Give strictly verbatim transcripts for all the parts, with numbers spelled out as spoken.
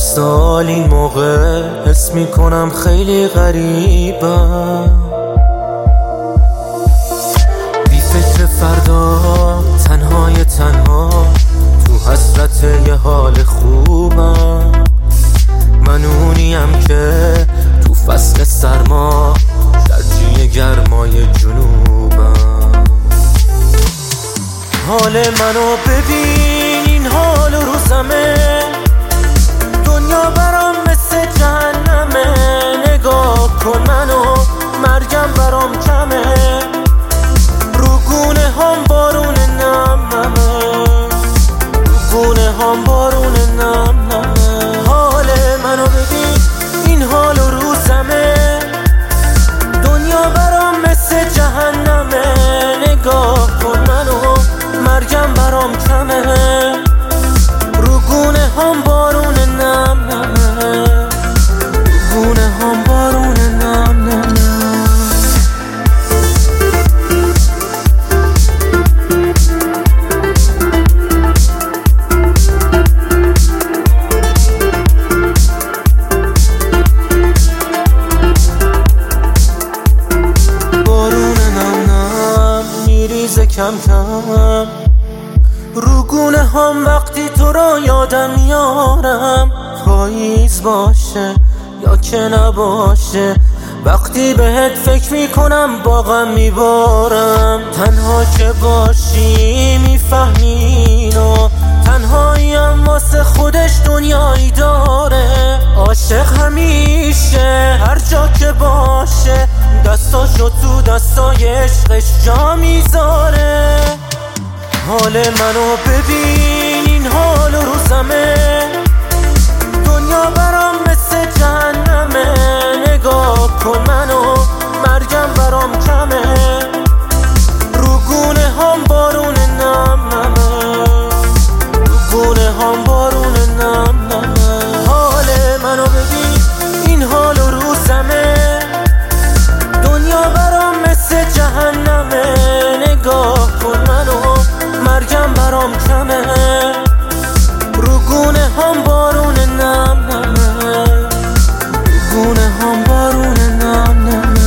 سال این موقع حس میکنم خیلی غریبم، بی فکر فردا، تنهای تنها تو حسرت یه حال خوبم. من اونیم که تو فصل سرما درجی گرمای جنوبم. حال منو ببین، این حال روزمه، دنیا برام مثل جهنمه. نگاه کن منو، مرگم برام کمه، رو گونه هم بارون نم نمه، رو گونه هم بارون نم نمه. حال منو ببین، این حال روزمه، دنیا برام مثل جهنمه. نگاه کن منو، مرگم برام کمه، رو گونه هم بارون نم نمه، رو گونه هم بارون نم نمه. بارون نم نم میریزه کم کم، رو گونه هم وقتی تو را یادم میارم. پاییز باشه یا که نباشه، وقتی بهت فکر میکنم با غم میبارم. تنها که باشی میفهمی و تنهاییم واسه خودش دنیایی داره. عاشق همیشه هر جا که باشه، دستاشو تو دستای عشقش جا میذاره. حال منو ببین، این حال روزمه، دنیا برام مثل جهنمه. نگاه کن منو، مرگم برام کمه، رو گونه هم بارون نم نمه، رو گونه هم بارون نم نمه. حال منو ببین، این حال روزمه، دنیا برام مثل جهنمه. نگاه کن منو، مرگم برام کمه، رو گونه هم بارون نم نمه، رو گونه هم بارون نم نمه.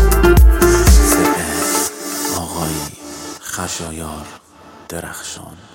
آقای خشایار درخشان.